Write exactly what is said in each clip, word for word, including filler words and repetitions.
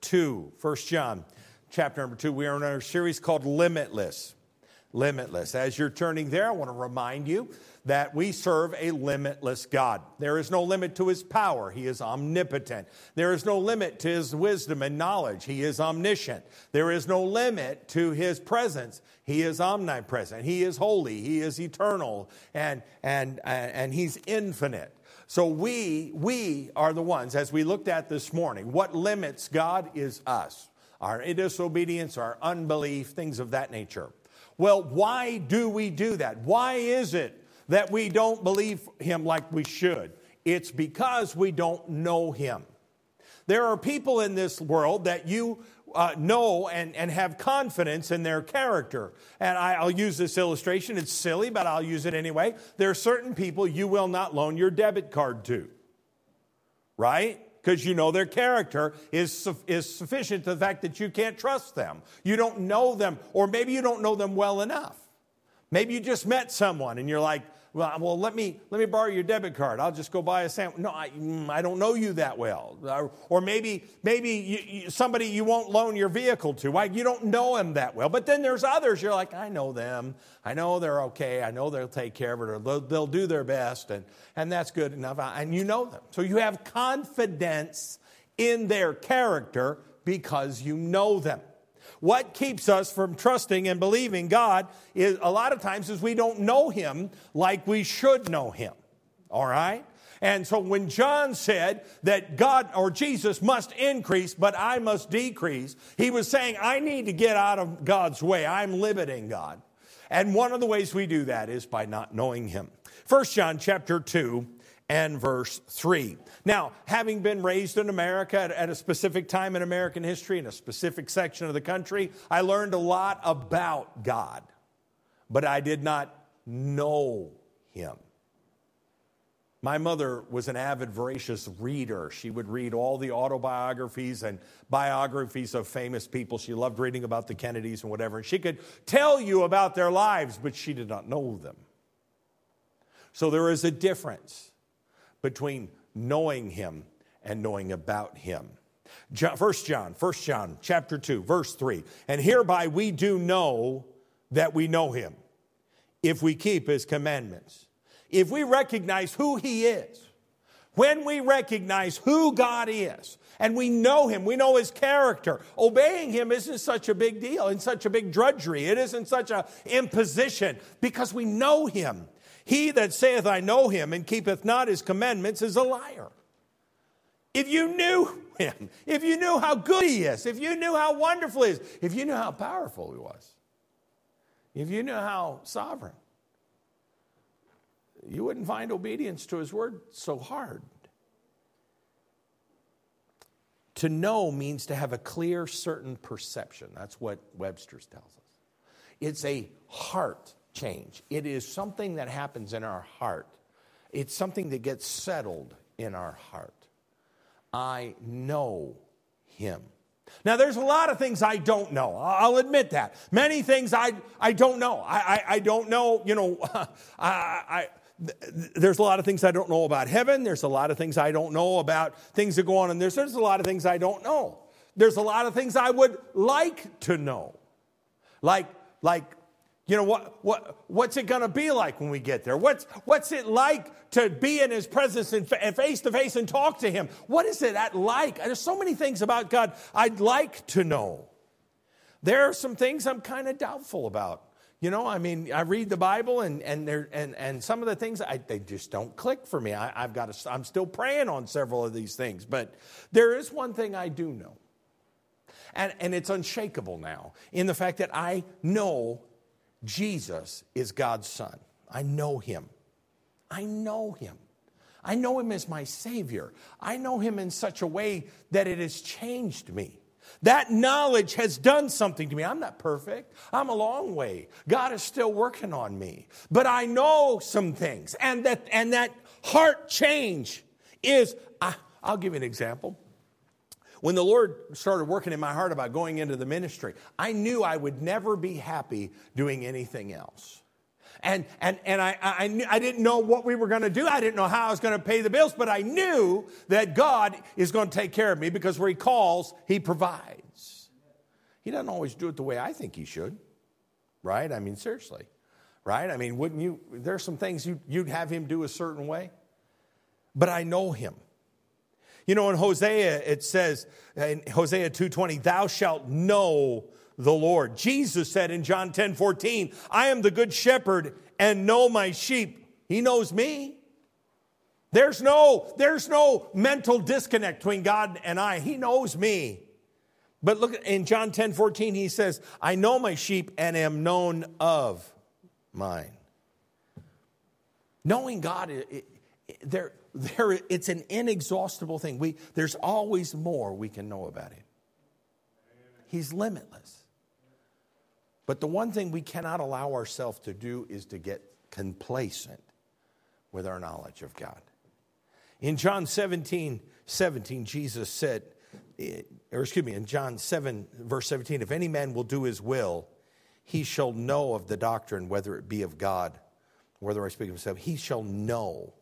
two. First John chapter number two. We are in our series called Limitless. Limitless. As you're turning there, I want to remind you that we serve a limitless God. There is no limit to his power. He is omnipotent. There is no limit to his wisdom and knowledge. He is omniscient. There is no limit to his presence. He is omnipresent. He is holy. He is eternal. And, and, and he's infinite. So we, we are the ones, as we looked at this morning, what limits God is us. Our disobedience, our unbelief, things of that nature. Well, why do we do that? Why is it that we don't believe him like we should? It's because we don't know him. There are people in this world that you uh, know and, and have confidence in their character. And I, I'll use this illustration. It's silly, but I'll use it anyway. There are certain people you will not loan your debit card to. Right? Because you know their character is, is sufficient to the fact that you can't trust them. You don't know them, or maybe you don't know them well enough. Maybe you just met someone and you're like, well, well let me let me borrow your debit card. I'll just go buy a sandwich. No, I, I don't know you that well. Or, or maybe maybe you, you, somebody you won't loan your vehicle to. Why? You don't know them that well. But then there's others. You're like, I know them. I know they're okay. I know they'll take care of it, or they'll, they'll do their best, and, and that's good enough. And you know them. So you have confidence in their character because you know them. What keeps us from trusting and believing God is a lot of times is we don't know him like we should know him. All right? And so when John said that God or Jesus must increase, but I must decrease, he was saying, I need to get out of God's way. I'm limiting God. And one of the ways we do that is by not knowing him. First John chapter two and verse three. Now, having been raised in America at, at a specific time in American history, in a specific section of the country, I learned a lot about God, but I did not know him. My mother was an avid, voracious reader. She would read all the autobiographies and biographies of famous people. She loved reading about the Kennedys and whatever. And she could tell you about their lives, but she did not know them. So there is a difference between knowing him and knowing about him. First John, First John chapter two, verse three. And hereby we do know that we know him, if we keep his commandments. If we recognize who he is, when we recognize who God is, and we know him, we know his character, obeying him isn't such a big deal and such a big drudgery. It isn't such an imposition because we know him. He that saith, I know him, and keepeth not his commandments is a liar. If you knew him, if you knew how good he is, if you knew how wonderful he is, if you knew how powerful he was, if you knew how sovereign, you wouldn't find obedience to his word so hard. To know means to have a clear, certain perception. That's what Webster's tells us. It's a heart change. It is something that happens in our heart. It's something that gets settled in our heart. I know him. Now, there's a lot of things I don't know. I'll admit that. Many things I, I don't know. I, I, I don't know, you know, I, I, there's a lot of things I don't know about heaven. There's a lot of things I don't know about things that go on in this. There's a lot of things I don't know. There's a lot of things I would like to know. Like, like, You know, what, what, what's it going to be like when we get there? What's, what's it like to be in his presence and face to face and talk to him? What is it that like? There's so many things about God I'd like to know. There are some things I'm kind of doubtful about. You know, I mean, I read the Bible and and there and, and some of the things I, they just don't click for me. I, I've got to, I'm still praying on several of these things, but there is one thing I do know, and and it's unshakable now in the fact that I know Jesus is God's Son. I know him. I know him. I know him as my Savior. I know him in such a way that it has changed me. That knowledge has done something to me. I'm not perfect. I'm a long way. God is still working on me. But I know some things. And that, and that heart change is, I, I'll give you an example. When the Lord started working in my heart about going into the ministry, I knew I would never be happy doing anything else. And, and, and I, I, knew, I didn't know what we were going to do. I didn't know how I was going to pay the bills, but I knew that God is going to take care of me because where he calls, he provides. He doesn't always do it the way I think he should, right? I mean, seriously, right? I mean, wouldn't you, there's some things you, you'd have him do a certain way, but I know him. You know, in Hosea, it says, in Hosea two twenty, thou shalt know the Lord. Jesus said in John ten fourteen, I am the good shepherd and know my sheep. He knows me. There's no, there's no mental disconnect between God and I. He knows me. But look, in John ten fourteen, he says, I know my sheep and am known of mine. Knowing God, it, it, there, there, it's an inexhaustible thing. We, there's always more we can know about him. He's limitless. But the one thing we cannot allow ourselves to do is to get complacent with our knowledge of God. In John seventeen, seventeen, Jesus said, or excuse me, in John seven, verse seventeen, if any man will do his will, he shall know of the doctrine, whether it be of God, whether I speak of himself, he shall know.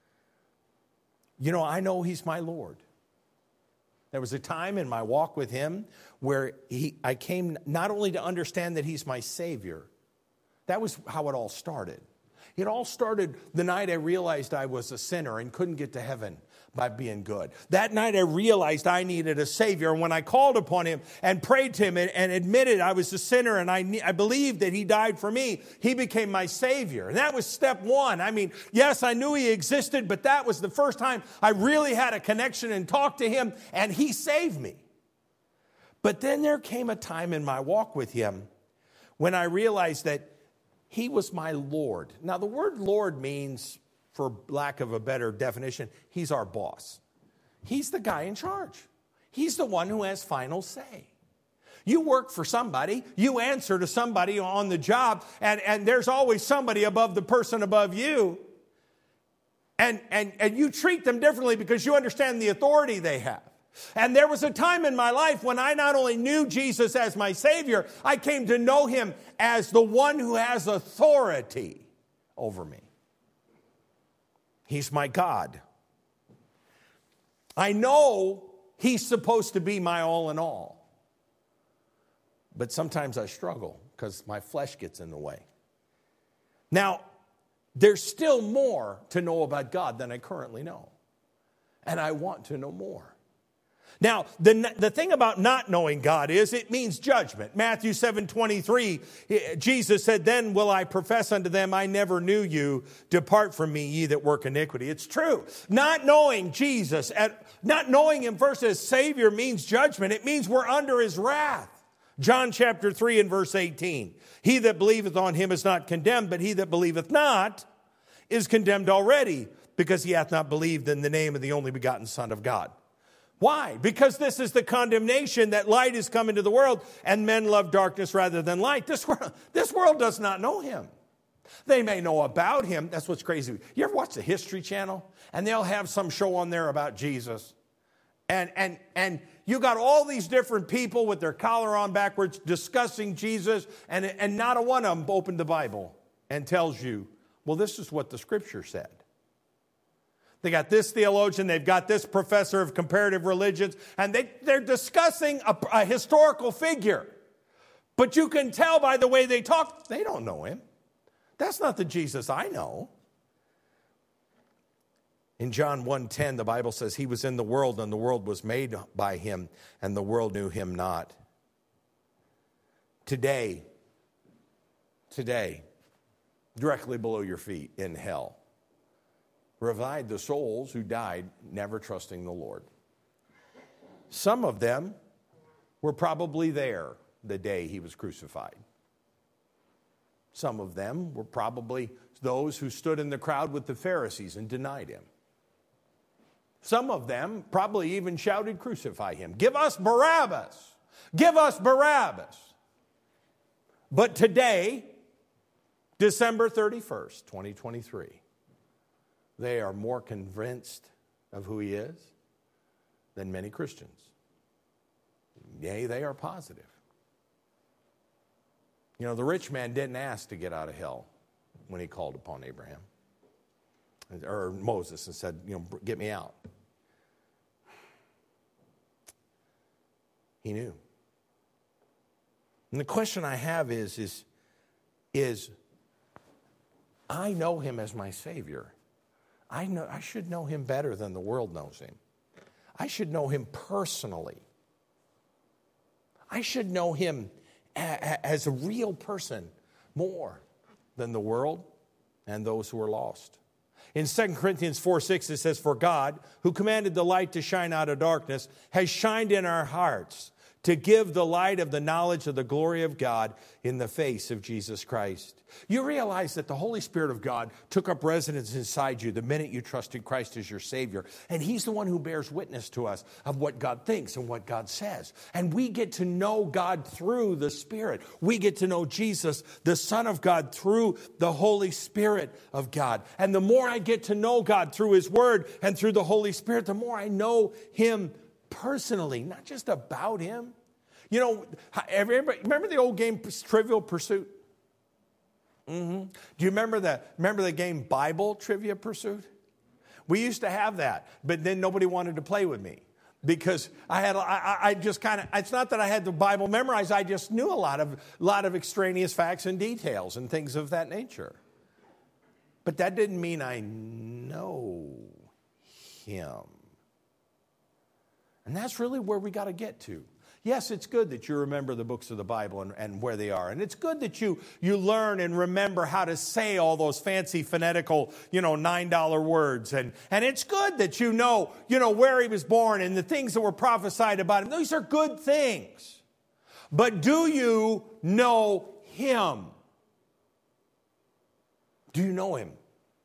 You know, I know he's my Lord. There was a time in my walk with him where he, I came not only to understand that he's my Savior. That was how it all started. It all started the night I realized I was a sinner and couldn't get to heaven by being good. That night I realized I needed a Savior. And when I called upon him and prayed to him and, and admitted I was a sinner and I, I believed that he died for me, he became my Savior. And that was step one. I mean, yes, I knew he existed, but that was the first time I really had a connection and talked to him, and he saved me. But then there came a time in my walk with him when I realized that he was my Lord. Now, the word Lord means, for lack of a better definition, he's our boss. He's the guy in charge. He's the one who has final say. You work for somebody, you answer to somebody on the job, and, and there's always somebody above the person above you. And, and, and you treat them differently because you understand the authority they have. And there was a time in my life when I not only knew Jesus as my Savior, I came to know him as the one who has authority over me. He's my God. I know he's supposed to be my all in all. But sometimes I struggle because my flesh gets in the way. Now, there's still more to know about God than I currently know. And I want to know more. Now, the, the thing about not knowing God is it means judgment. Matthew seven twenty-three, Jesus said, then will I profess unto them, I never knew you. Depart from me, ye that work iniquity. It's true. Not knowing Jesus, at, not knowing him first as Savior means judgment. It means we're under his wrath. John chapter three and verse eighteen. He that believeth on him is not condemned, but he that believeth not is condemned already, because he hath not believed in the name of the only begotten Son of God. Why? Because this is the condemnation that light is come into the world, and men love darkness rather than light. This world, this world does not know him. They may know about him. That's what's crazy. You ever watch the History Channel? And they'll have some show on there about Jesus. And, and, and you got all these different people with their collar on backwards discussing Jesus, and, and not a one of them opened the Bible and tells you, well, this is what the Scripture said. They got this theologian, they've got this professor of comparative religions, and they, they're discussing a, a historical figure. But you can tell by the way they talk, they don't know him. That's not the Jesus I know. In John one ten, the Bible says, he was in the world, and the world was made by him, and the world knew him not. Today, today, directly below your feet in hell, reside the souls who died never trusting the Lord. Some of them were probably there the day he was crucified. Some of them were probably those who stood in the crowd with the Pharisees and denied him. Some of them probably even shouted, crucify him. Give us Barabbas. Give us Barabbas. But today, December thirty-first, twenty twenty-three, they are more convinced of who he is than many Christians. Yea, they are positive. You know, the rich man didn't ask to get out of hell. when he called upon Abraham or Moses and said, you know, get me out. He knew. And the question I have is, is, is I know him as my Savior. I know I should know him better than the world knows him. I should know him personally. I should know him a, a, as a real person more than the world and those who are lost. In Second Corinthians four six, it says, for God, who commanded the light to shine out of darkness, has shined in our hearts to give the light of the knowledge of the glory of God in the face of Jesus Christ. You realize that the Holy Spirit of God took up residence inside you the minute you trusted Christ as your Savior. And he's the one who bears witness to us of what God thinks and what God says. And we get to know God through the Spirit. We get to know Jesus, the Son of God, through the Holy Spirit of God. And the more I get to know God through his Word and through the Holy Spirit, the more I know him personally, not just about him. You know, everybody, remember the old game Trivial Pursuit? Mm-hmm. Do you remember the, remember the game Bible Trivia Pursuit? We used to have that, but then nobody wanted to play with me because I had, I, I just kind of, it's not that I had the Bible memorized, I just knew a lot of, lot of extraneous facts and details and things of that nature. But that didn't mean I know him. And that's really where we got to get to. Yes, it's good that you remember the books of the Bible and, and where they are. And it's good that you, you learn and remember how to say all those fancy phonetical, you know, nine dollar words. And, and it's good that you know, you know, where he was born and the things that were prophesied about him. These are good things. But do you know him? Do you know him?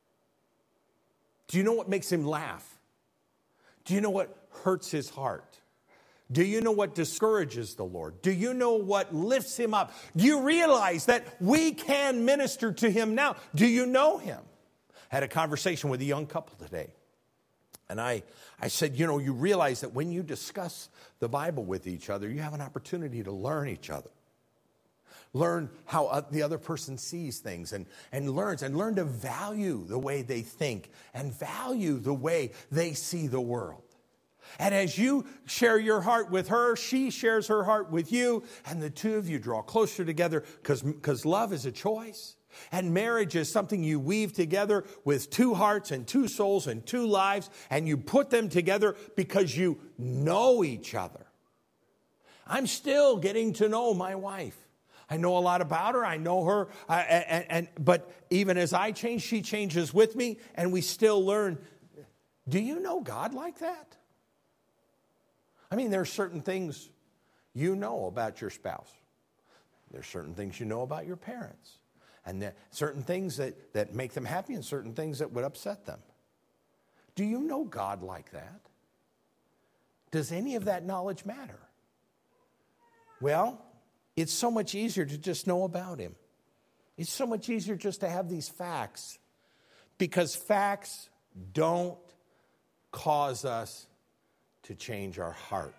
Do you know what makes him laugh? Do you know what hurts his heart? Do you know what discourages the Lord? Do you know what lifts him up? Do you realize that we can minister to him now? Do you know him? I had a conversation with a young couple today. And I, I said, you know, you realize that when you discuss the Bible with each other, you have an opportunity to learn each other. Learn how the other person sees things and, and learns and learn to value the way they think and value the way they see the world. And as you share your heart with her, she shares her heart with you, and the two of you draw closer together because because love is a choice. And marriage is something you weave together with two hearts and two souls and two lives, and you put them together because you know each other. I'm still getting to know my wife. I know a lot about her. I know her. I, and, and but even as I change, she changes with me, and we still learn. Do you know God like that? I mean, there are certain things you know about your spouse. There's certain things you know about your parents. And there, certain things that, that make them happy and certain things that would upset them. Do you know God like that? Does any of that knowledge matter? Well, it's so much easier to just know about him. It's so much easier just to have these facts. Because facts don't cause us to change our heart.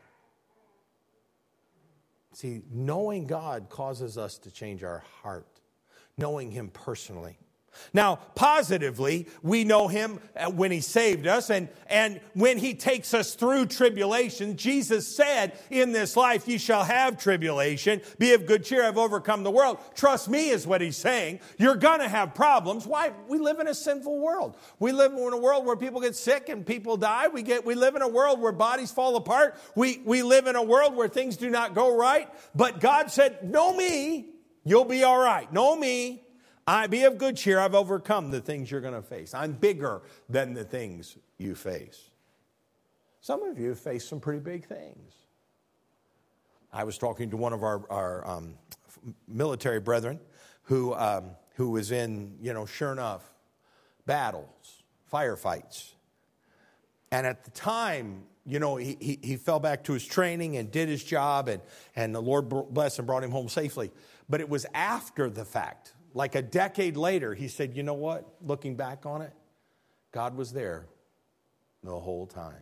See, knowing God causes us to change our heart. Knowing him personally. Now, positively, we know him when he saved us and, and when he takes us through tribulation. Jesus said, in this life you shall have tribulation. Be of good cheer, I've overcome the world. Trust me is what he's saying. You're going to have problems. Why? We live in a sinful world. We live in a world where people get sick and people die. We get. We live in a world where bodies fall apart. We, we live in a world where things do not go right. But God said, know me, you'll be all right. Know me. I be of good cheer. I've overcome the things you're going to face. I'm bigger than the things you face. Some of you face some pretty big things. I was talking to one of our, our um, military brethren who um, who was in, you know, sure enough, battles, firefights. And at the time, you know, he, he, he fell back to his training and did his job, and, and the Lord blessed and brought him home safely. But it was after the fact. Like a decade later, he said, you know what? Looking back on it, God was there the whole time.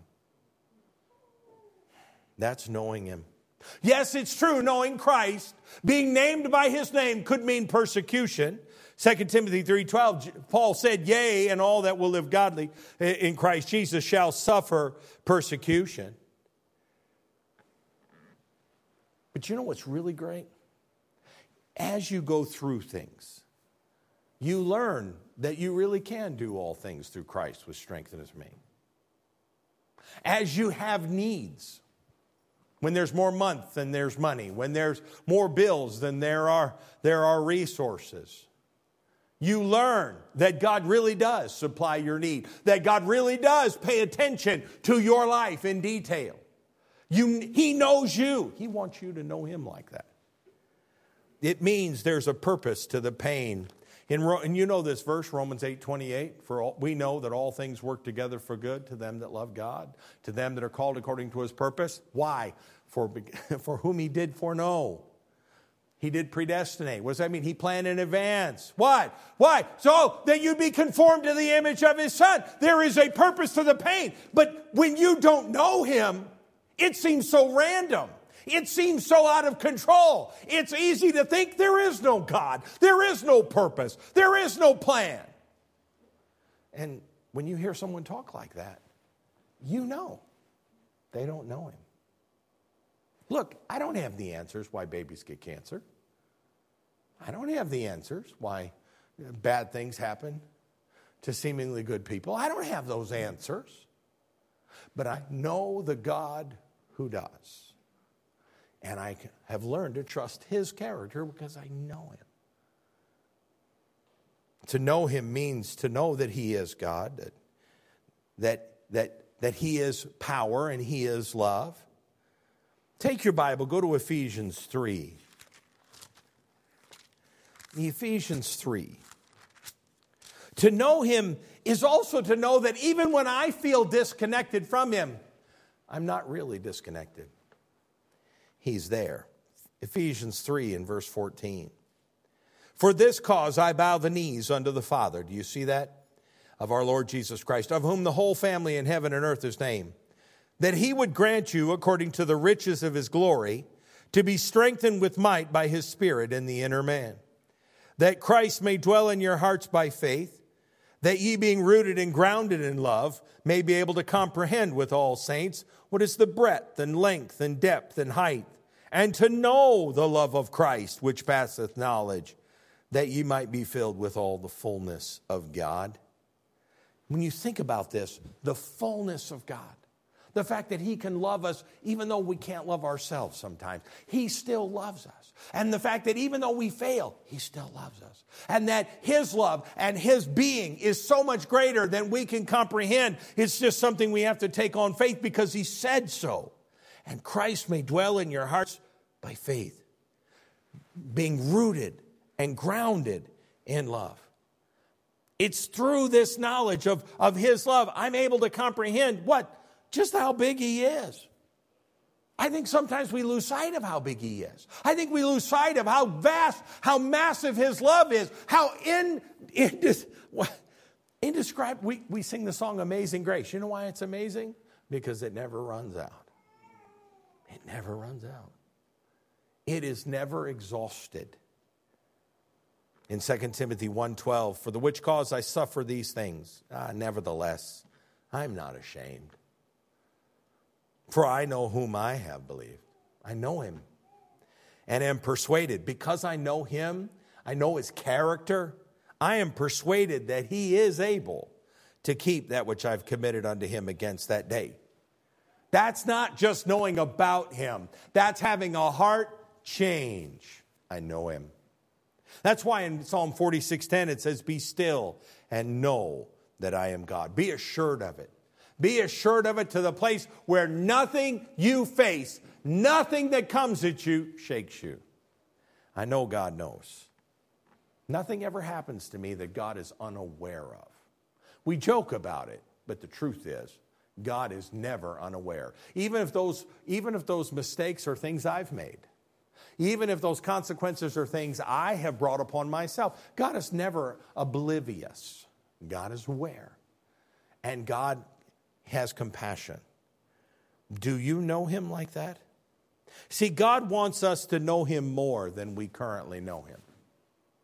That's knowing him. Yes, it's true, knowing Christ, being named by his name could mean persecution. Second Timothy three twelve, Paul said, yea, and all that will live godly in Christ Jesus shall suffer persecution. But you know what's really great? As you go through things, you learn that you really can do all things through Christ which strengthens me. As you have needs, when there's more month than there's money, when there's more bills than there are, there are resources, you learn that God really does supply your need, that God really does pay attention to your life in detail. You, he knows you. He wants you to know him like that. It means there's a purpose to the pain. In, and you know this verse, Romans eight twenty-eight, for all, we know that all things work together for good to them that love God, to them that are called according to his purpose. Why? For, for whom he did foreknow. He did predestinate. What does that mean? He planned in advance. What? Why? So that you'd be conformed to the image of his son. There is a purpose to the pain. But when you don't know him, it seems so random. It seems so out of control. It's easy to think there is no God. There is no purpose. There is no plan. And when you hear someone talk like that, you know they don't know him. Look, I don't have the answers why babies get cancer. I don't have the answers why bad things happen to seemingly good people. I don't have those answers. But I know the God who does. And I have learned to trust his character because I know him. To know him means to know that he is God, that, that, that, that he is power and he is love. Take your Bible, go to Ephesians three. Ephesians three. To know him is also to know that even when I feel disconnected from him, I'm not really disconnected. He's there. Ephesians three and verse fourteen. For this cause I bow the knees unto the Father. Do you see that? Of our Lord Jesus Christ, of whom the whole family in heaven and earth is named, that he would grant you, according to the riches of his glory, to be strengthened with might by his Spirit in the inner man, that Christ may dwell in your hearts by faith, that ye being rooted and grounded in love may be able to comprehend with all saints what is the breadth and length and depth and height, and to know the love of Christ which passeth knowledge, that ye might be filled with all the fullness of God. When you think about this, the fullness of God, the fact that he can love us even though we can't love ourselves sometimes. He still loves us. And the fact that even though we fail, he still loves us. And that his love and his being is so much greater than we can comprehend. It's just something we have to take on faith because he said so. And Christ may dwell in your hearts by faith, being rooted and grounded in love. It's through this knowledge of, of his love I'm able to comprehend what? Just how big he is. I think sometimes we lose sight of how big he is. I think we lose sight of how vast, how massive his love is, how in, in, indescribable. We, we sing the song Amazing Grace. You know why it's amazing? Because it never runs out. It never runs out. It is never exhausted. In Second Timothy one twelve, for the which cause I suffer these things. Ah, nevertheless, I'm not ashamed. For I know whom I have believed. I know him. And am persuaded. Because I know him, I know his character, I am persuaded that he is able to keep that which I've committed unto him against that day. That's not just knowing about him. That's having a heart change. I know him. That's why in Psalm forty-six ten it says, be still and know that I am God. Be assured of it. Be assured of it to the place where nothing you face, nothing that comes at you shakes you. I know God knows. Nothing ever happens to me that God is unaware of. We joke about it, but the truth is, God is never unaware. Even if those, even if those mistakes are things I've made, even if those consequences are things I have brought upon myself, God is never oblivious. God is aware. And God has compassion. Do you know him like that? See, God wants us to know him more than we currently know him.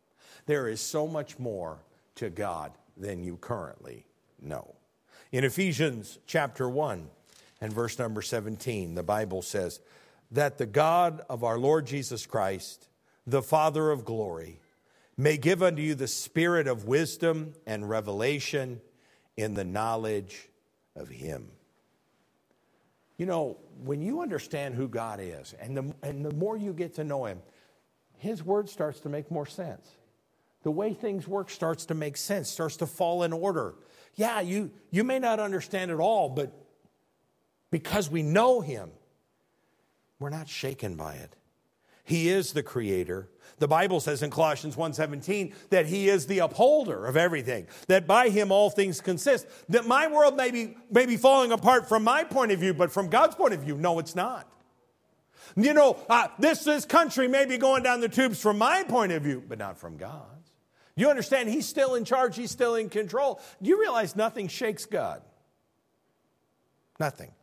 There is so much more to God than you currently know. In Ephesians chapter one and verse number seventeen, the Bible says that the God of our Lord Jesus Christ, the Father of glory, may give unto you the spirit of wisdom and revelation in the knowledge of him. You know, when you understand who God is, and the, and the more you get to know him, his word starts to make more sense. The way things work starts to make sense, starts to fall in order. Yeah, you, you may not understand it all, but because we know him, we're not shaken by it. He is the creator. The Bible says in Colossians one seventeen that he is the upholder of everything, that by him all things consist. That my world may be, may be falling apart from my point of view, but from God's point of view, no, it's not. You know, uh, this, this country may be going down the tubes from my point of view, but not from God's. You understand, he's still in charge, he's still in control. Do you realize nothing shakes God? Nothing.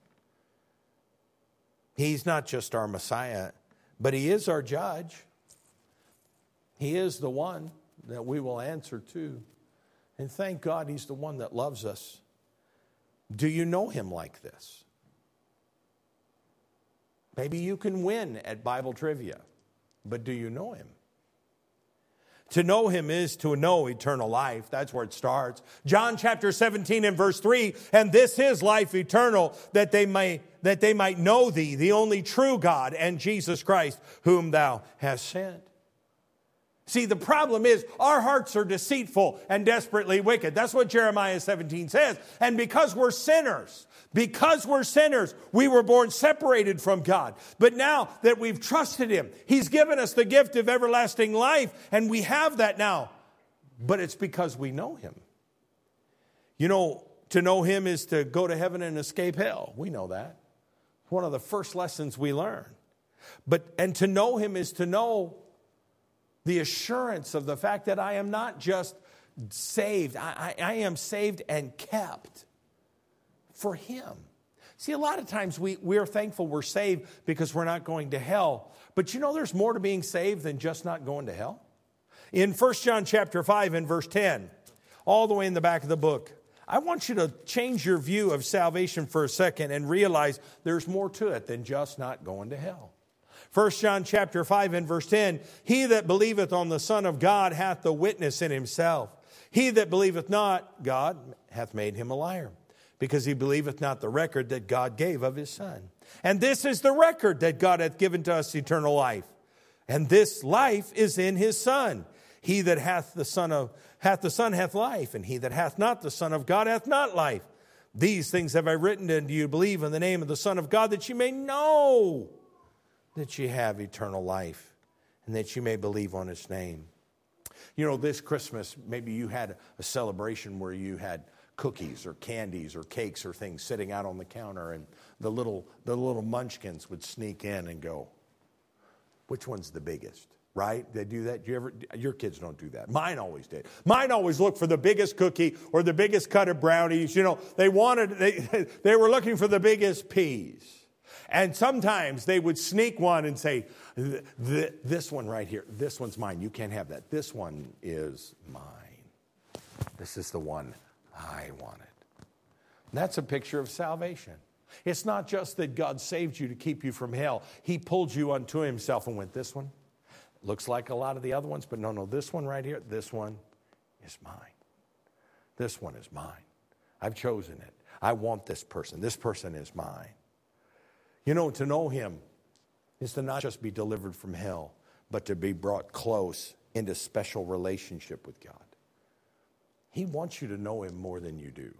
He's not just our Messiah, but he is our judge. He is the one that we will answer to. And thank God he's the one that loves us. Do you know him like this? Maybe you can win at Bible trivia, but do you know him? To know him is to know eternal life. That's where it starts. John chapter seventeen and verse three, and this is life eternal, that they may that they might know thee, the only true God, and Jesus Christ, whom thou hast sent. See, the problem is our hearts are deceitful and desperately wicked. That's what Jeremiah seventeen says. And because we're sinners, because we're sinners, we were born separated from God. But now that we've trusted him, he's given us the gift of everlasting life, and we have that now. But it's because we know him. You know, to know him is to go to heaven and escape hell. We know that. One of the first lessons we learn. But and to know him is to know the assurance of the fact that I am not just saved. I, I, I am saved and kept for him. See, a lot of times we, we're thankful we're saved because we're not going to hell. But you know there's more to being saved than just not going to hell? In First John chapter five and verse ten, all the way in the back of the book, I want you to change your view of salvation for a second and realize there's more to it than just not going to hell. First John chapter five and verse ten, he that believeth on the Son of God hath the witness in himself. He that believeth not God hath made him a liar, because he believeth not the record that God gave of his Son. And this is the record that God hath given to us, eternal life. And this life is in his Son. He that hath the Son of hath the Son hath life, and he that hath not the Son of God hath not life. These things have I written unto you, believe in the name of the Son of God, that you may know that you have eternal life, and that you may believe on his name. You know, this Christmas, maybe you had a celebration where you had cookies or candies or cakes or things sitting out on the counter, and the little the little munchkins would sneak in and go, which one's the biggest? Right? They do that. You ever? Your kids don't do that. Mine always did. Mine always looked for the biggest cookie or the biggest cut of brownies. You know, they wanted, they, they were looking for the biggest peas. And sometimes they would sneak one and say, this one right here, this one's mine. You can't have that. This one is mine. This is the one I wanted. And that's a picture of salvation. It's not just that God saved you to keep you from hell. He pulled you unto himself and went, this one looks like a lot of the other ones, but no, no, this one right here, this one is mine. This one is mine. I've chosen it. I want this person. This person is mine. You know, to know him is to not just be delivered from hell, but to be brought close into special relationship with God. He wants you to know him more than you do.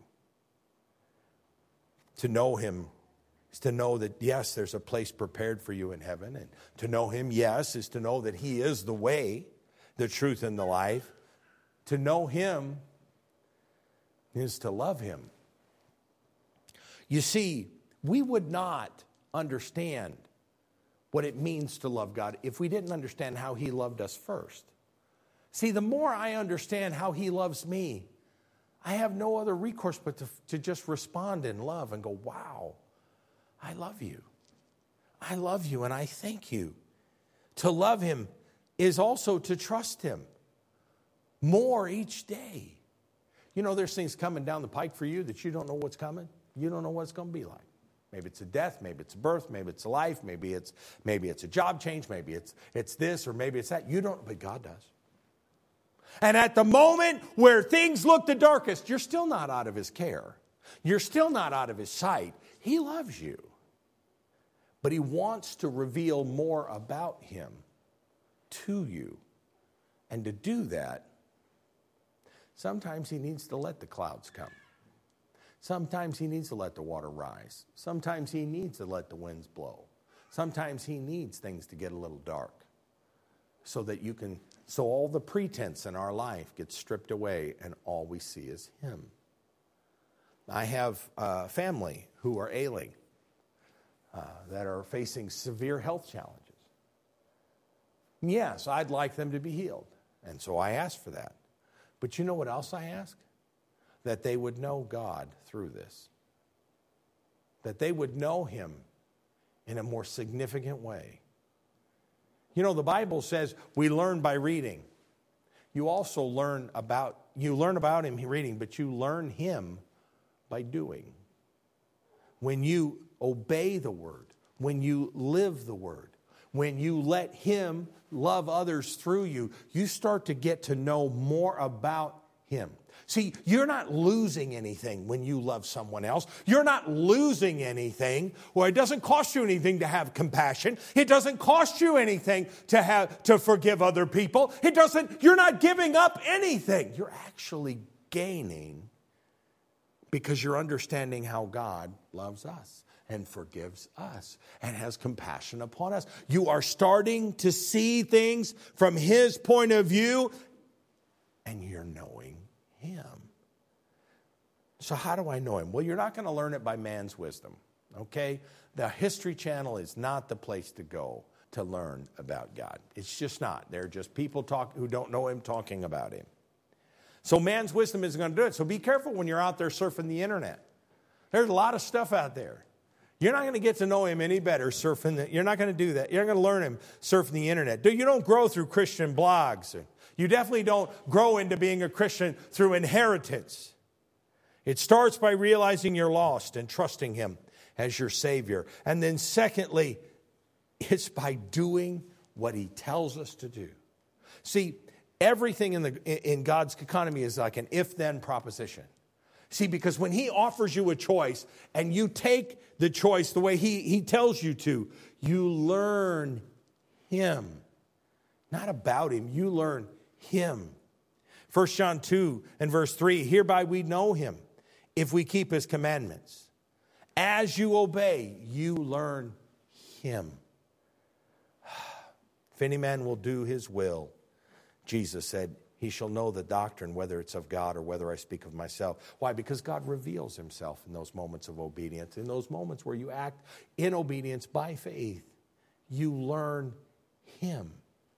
To know him is to know that, yes, there's a place prepared for you in heaven. And to know him, yes, is to know that he is the way, the truth, and the life. To know him is to love him. You see, we would not understand what it means to love God if we didn't understand how he loved us first. See, the more I understand how he loves me, I have no other recourse but to, to just respond in love and go, wow, I love you. I love you and I thank you. To love him is also to trust him. more each day. You know, there's things coming down the pike for you that you don't know what's coming. You don't know what it's going to be like. Maybe it's a death, maybe it's a birth, maybe it's a life, maybe it's maybe it's a job change, maybe it's it's this or maybe it's that. You don't, but God does. And at the moment where things look the darkest, you're still not out of his care. You're still not out of his sight. He loves you. But he wants to reveal more about him to you. And to do that, sometimes he needs to let the clouds come. Sometimes he needs to let the water rise. Sometimes he needs to let the winds blow. Sometimes he needs things to get a little dark so that you can, so all the pretense in our life gets stripped away and all we see is him. I have a family who are ailing, uh, that are facing severe health challenges. Yes, I'd like them to be healed. And so I ask for that. But you know what else I ask? That they would know God through this. That they would know him in a more significant way. You know, the Bible says we learn by reading. You also learn about, you learn about him reading, but you learn him by doing. When you obey the word, when you live the word, when you let him love others through you, you start to get to know more about him. See, you're not losing anything when you love someone else. You're not losing anything. Well, it doesn't cost you anything to have compassion. It doesn't cost you anything to have to forgive other people. It doesn't, you're not giving up anything. You're actually gaining because you're understanding how God loves us and forgives us and has compassion upon us. You are starting to see things from his point of view, and you're knowing him. So how do I know him? Well, you're not going to learn it by man's wisdom, okay? The History Channel is not the place to go to learn about God. It's just not. They're just people talk who don't know him talking about him. So man's wisdom isn't going to do it. So be careful when you're out there surfing the internet. There's a lot of stuff out there. You're not going to get to know him any better surfing. The, you're not going to do that. You're not going to learn him surfing the internet. You don't grow through Christian blogs. You definitely don't grow into being a Christian through inheritance. It starts by realizing you're lost and trusting him as your Savior. And then secondly, it's by doing what he tells us to do. See, everything in the in God's economy is like an if-then proposition. See, because when he offers you a choice and you take the choice the way he, he tells you to, you learn him. Not about him, you learn him. First John two and verse three, hereby we know him if we keep his commandments. As you obey, you learn him. If any man will do his will, Jesus said, he shall know the doctrine, whether it's of God or whether I speak of myself. Why? Because God reveals himself in those moments of obedience. In those moments where you act in obedience by faith, you learn him.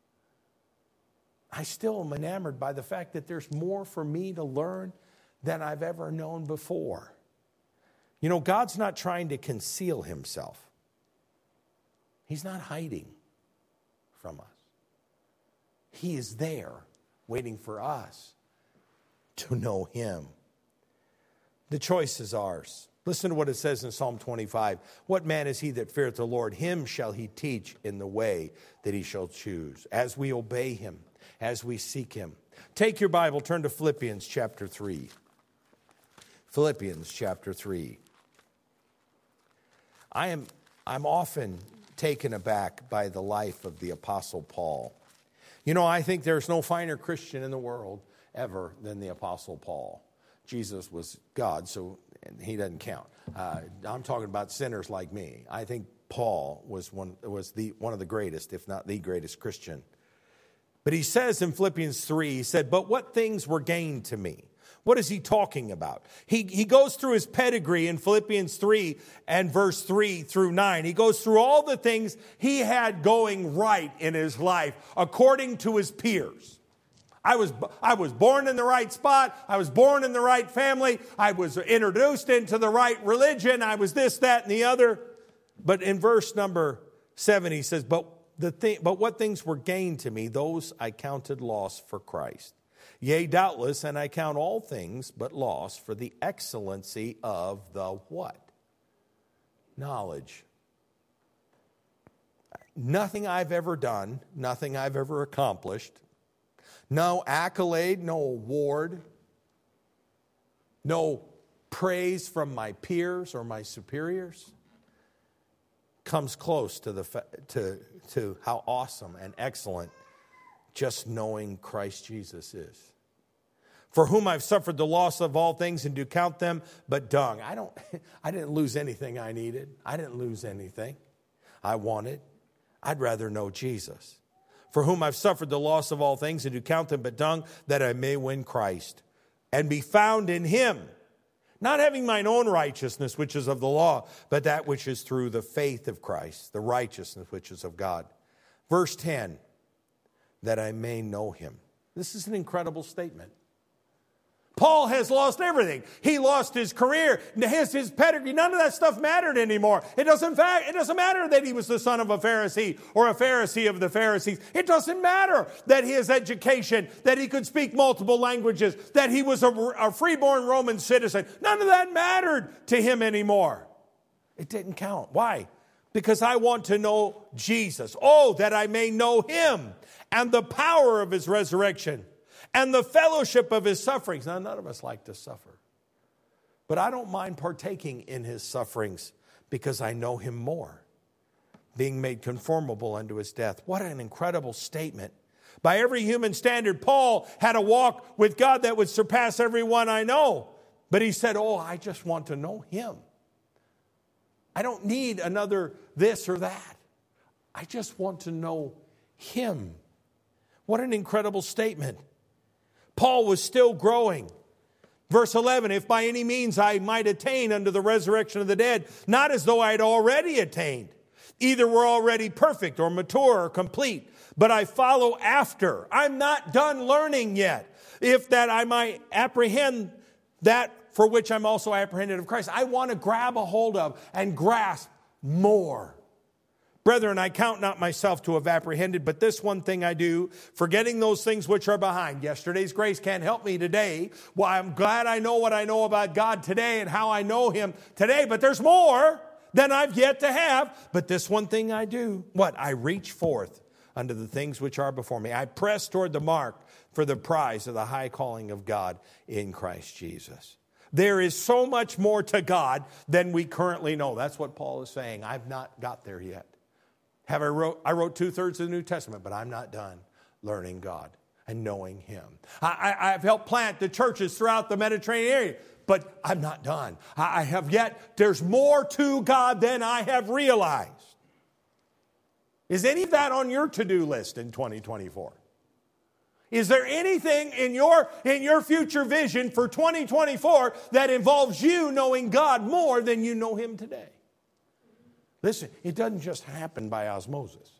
I still am enamored by the fact that there's more for me to learn than I've ever known before. You know, God's not trying to conceal himself. He's not hiding from us. He is there waiting for us to know him. The choice is ours. Listen to what it says in Psalm twenty-five. What man is he that feareth the Lord? Him shall he teach in the way that he shall choose. As we obey him, as we seek him. Take your Bible, turn to Philippians chapter three. Philippians chapter three. I am I'm often taken aback by the life of the Apostle Paul. You know, I think there's no finer Christian in the world ever than the Apostle Paul. Jesus was God, so he doesn't count. Uh, I'm talking about sinners like me. I think Paul was one was the one of the greatest, if not the greatest Christian. But he says in Philippians three, he said, but what things were gained to me? What is he talking about? He, he goes through his pedigree in Philippians three and verse three through nine. He goes through all the things he had going right in his life according to his peers. I was, I was born in the right spot. I was born in the right family. I was introduced into the right religion. I was this, that, and the other. But in verse number seven, he says, but, the thing, but what things were gained to me, those I counted loss for Christ. Yea, doubtless, and I count all things but loss for the excellency of the what? Knowledge. Nothing I've ever done, nothing I've ever accomplished, no accolade, no award, no praise from my peers or my superiors comes close to the to to how awesome and excellent just knowing Christ Jesus is. For whom I've suffered the loss of all things and do count them but dung. I don't I didn't lose anything I needed. I didn't lose anything I wanted. I'd rather know Jesus. For whom I've suffered the loss of all things and do count them but dung, that I may win Christ and be found in him, not having mine own righteousness, which is of the law, but that which is through the faith of Christ, the righteousness which is of God. Verse ten, that I may know him. This is an incredible statement. Paul has lost everything. He lost his career, his, his pedigree. None of that stuff mattered anymore. It doesn't, fact, it doesn't matter that he was the son of a Pharisee or a Pharisee of the Pharisees. It doesn't matter that his education, that he could speak multiple languages, that he was a, a freeborn Roman citizen. None of that mattered to him anymore. It didn't count. Why? Because I want to know Jesus. Oh, that I may know him and the power of his resurrection and the fellowship of his sufferings. Now, none of us like to suffer. But I don't mind partaking in his sufferings because I know him more, being made conformable unto his death. What an incredible statement. By every human standard, Paul had a walk with God that would surpass everyone I know. But he said, oh, I just want to know him. I don't need another this or that. I just want to know him. What an incredible statement. Paul was still growing. Verse eleven, if by any means I might attain unto the resurrection of the dead, not as though I had already attained. Either we're already perfect or mature or complete, but I follow after. I'm not done learning yet. If that I might apprehend that for which I'm also apprehended of Christ. I want to grab a hold of and grasp more. Brethren, I count not myself to have apprehended, but this one thing I do, forgetting those things which are behind. Yesterday's grace can't help me today. Well, I'm glad I know what I know about God today and how I know him today, but there's more than I've yet to have. But this one thing I do, what? I reach forth unto the things which are before me. I press toward the mark for the prize of the high calling of God in Christ Jesus. There is so much more to God than we currently know. That's what Paul is saying. I've not got there yet. Have I wrote I wrote two-thirds of the New Testament, but I'm not done learning God and knowing him. I, I, I've helped plant the churches throughout the Mediterranean area, but I'm not done. I, I have yet, there's more to God than I have realized. Is any of that on your to-do list in twenty twenty-four? Is there anything in your, in your future vision for twenty twenty-four that involves you knowing God more than you know him today? Listen, it doesn't just happen by osmosis.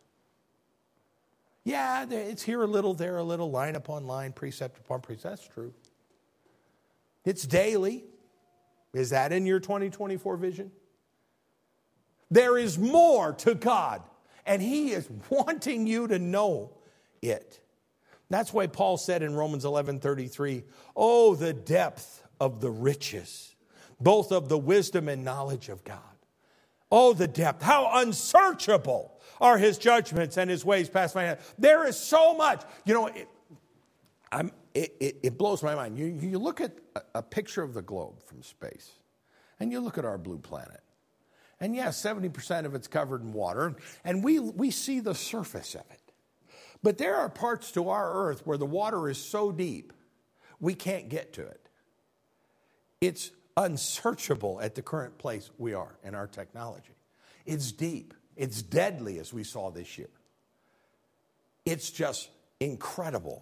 Yeah, it's here a little, there a little, line upon line, precept upon precept. That's true. It's daily. Is that in your twenty twenty-four vision? There is more to God, and he is wanting you to know it. That's why Paul said in Romans eleven thirty-three, oh, the depth of the riches, both of the wisdom and knowledge of God. Oh, the depth. How unsearchable are his judgments and his ways past my head. There is so much. You know, it, I'm, it, it, it blows my mind. You, you look at a, a picture of the globe from space, and you look at our blue planet. And yes, seventy percent of it's covered in water, and we, we see the surface of it. But there are parts to our earth where the water is so deep, we can't get to it. It's unsearchable at the current place we are in our technology. It's deep. It's deadly, as we saw this year. It's just incredible.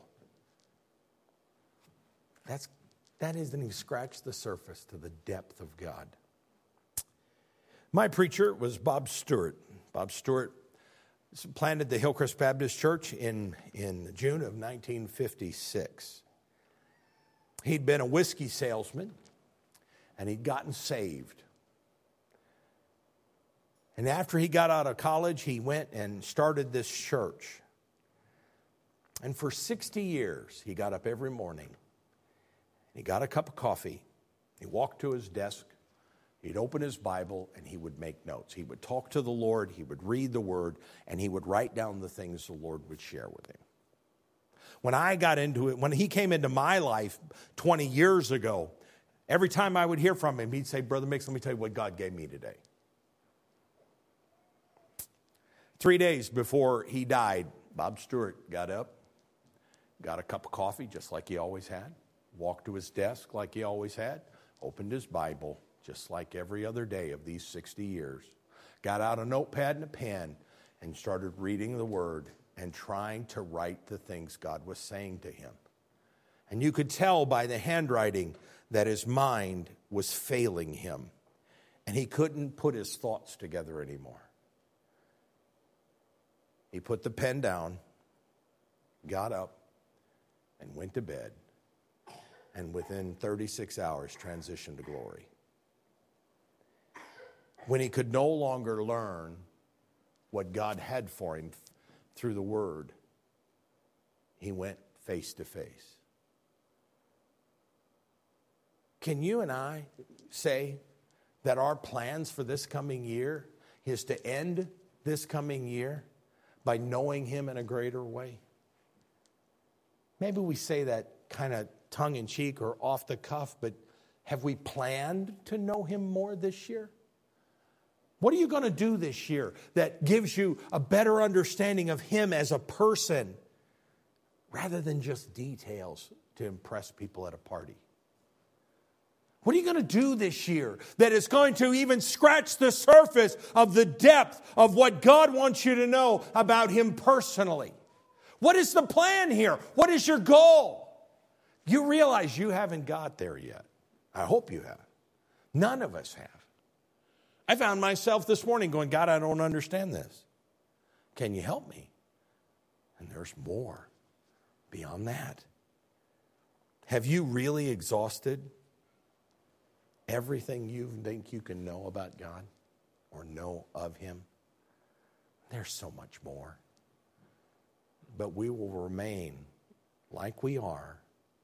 That's, that isn't even scratched the surface to the depth of God. My preacher was Bob Stewart. Bob Stewart planted the Hillcrest Baptist Church in, in June of nineteen fifty-six. He'd been a whiskey salesman, and he'd gotten saved. And after he got out of college, he went and started this church. And for sixty years, he got up every morning. He got a cup of coffee. He walked to his desk. He'd open his Bible and he would make notes. He would talk to the Lord. He would read the Word. And he would write down the things the Lord would share with him. When I got into it, when he came into my life twenty years ago, every time I would hear from him, he'd say, Brother Mix, let me tell you what God gave me today. Three days before he died, Bob Stewart got up, got a cup of coffee just like he always had, walked to his desk like he always had, opened his Bible just like every other day of these sixty years, got out a notepad and a pen and started reading the Word and trying to write the things God was saying to him. And you could tell by the handwriting that his mind was failing him and he couldn't put his thoughts together anymore. He put the pen down, got up, and went to bed, and within thirty-six hours transitioned to glory. When he could no longer learn what God had for him through the Word, he went face to face. Can you and I say that our plans for this coming year is to end this coming year by knowing Him in a greater way? Maybe we say that kind of tongue-in-cheek or off the cuff, but have we planned to know Him more this year? What are you going to do this year that gives you a better understanding of Him as a person rather than just details to impress people at a party? What are you going to do this year that is going to even scratch the surface of the depth of what God wants you to know about Him personally? What is the plan here? What is your goal? You realize you haven't got there yet. I hope you have. None of us have. I found myself this morning going, God, I don't understand this. Can you help me? And there's more beyond that. Have you really exhausted everything you think you can know about God or know of Him? There's so much more. But we will remain like we are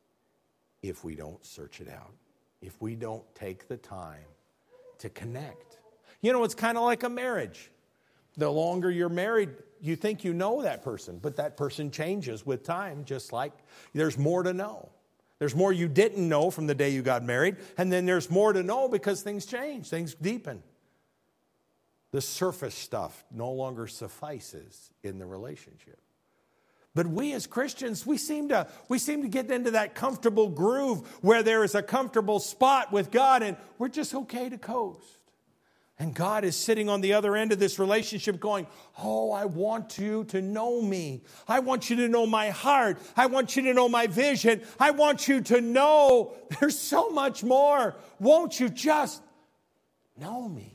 if we don't search it out, if we don't take the time to connect. You know, it's kind of like a marriage. The longer you're married, you think you know that person, but that person changes with time, just like there's more to know. There's more you didn't know from the day you got married, and then there's more to know because things change, things deepen. The surface stuff no longer suffices in the relationship. But we as Christians, we seem to we seem to get into that comfortable groove where there is a comfortable spot with God, and we're just okay to coast. And God is sitting on the other end of this relationship going, oh, I want you to know me. I want you to know my heart. I want you to know my vision. I want you to know there's so much more. Won't you just know me?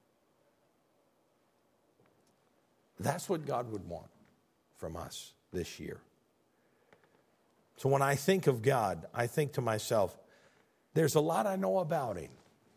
That's what God would want from us this year. So when I think of God, I think to myself, there's a lot I know about Him.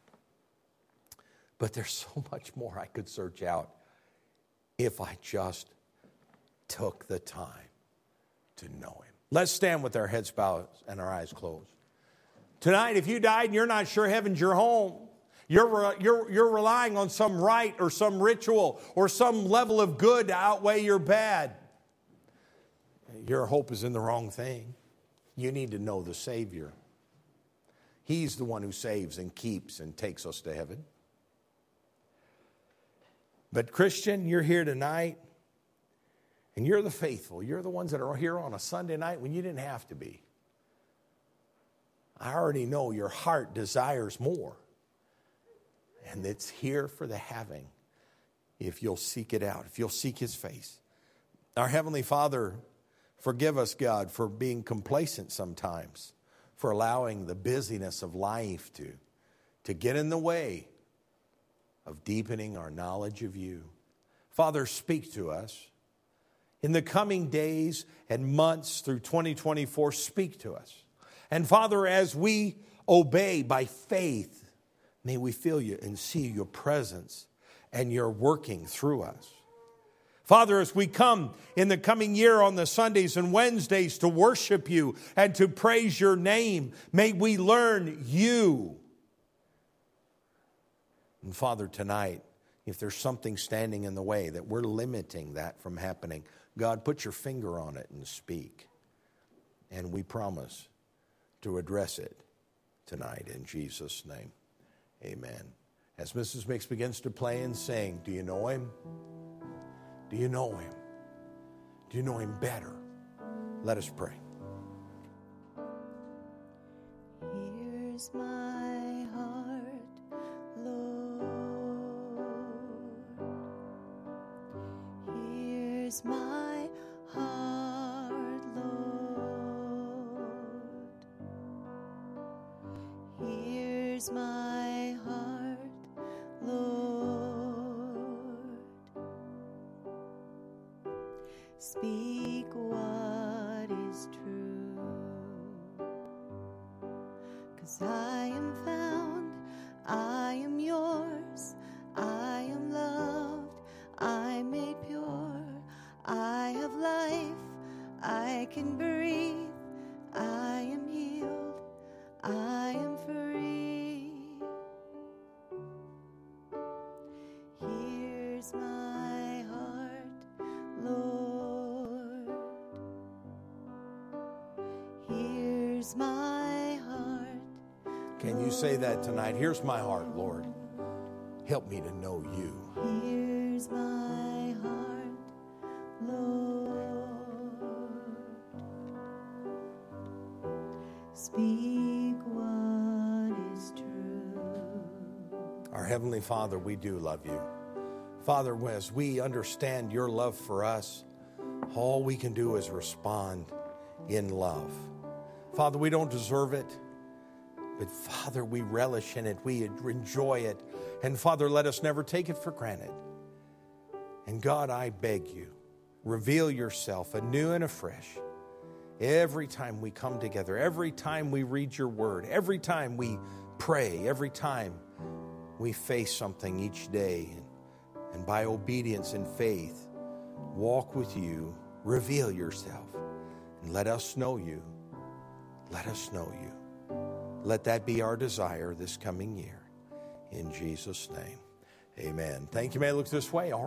But there's so much more I could search out if I just took the time to know Him. Let's stand with our heads bowed and our eyes closed. Tonight, if you died and you're not sure heaven's your home, you're, you're, you're relying on some rite or some ritual or some level of good to outweigh your bad, your hope is in the wrong thing. You need to know the Savior. He's the one who saves and keeps and takes us to heaven. But Christian, you're here tonight, and you're the faithful. You're the ones that are here on a Sunday night when you didn't have to be. I already know your heart desires more, and it's here for the having if you'll seek it out, if you'll seek His face. Our Heavenly Father, forgive us, God, for being complacent sometimes, for allowing the busyness of life to, to get in the way of deepening our knowledge of You. Father, speak to us. In the coming days and months through twenty twenty-four, speak to us. And Father, as we obey by faith, may we feel You and see Your presence and Your working through us. Father, as we come in the coming year on the Sundays and Wednesdays to worship you and to praise your name, may we learn you. And Father, tonight, if there's something standing in the way that we're limiting that from happening, God, put your finger on it and speak. And we promise to address it tonight in Jesus' name. Amen. As Missus Mix begins to play and sing, do you know him? Do you know him? Do you know him better? Let us pray. Here's my heart, Lord. Here's my heart, Lord. Here's my heart, Lord. Speak what is true, 'cause I am found, I am yours, I am loved, I'm made pure, I have life, I can breathe, I am healed, I am free. Here's my heart, Lord. Here's my heart. Can you say that tonight? Here's my heart, Lord. Help me to know you. Here's my heart, Lord. Speak what is true. Our Heavenly Father, we do love you. Father, as we understand your love for us, all we can do is respond in love. Father, we don't deserve it, but Father, we relish in it. We enjoy it. And Father, let us never take it for granted. And God, I beg you, reveal yourself anew and afresh every time we come together, every time we read your word, every time we pray, every time we face something each day. And by obedience and faith, walk with you, reveal yourself, and let us know you. Let us know you. Let that be our desire this coming year. In Jesus' name, amen. Thank you. May I look this way? All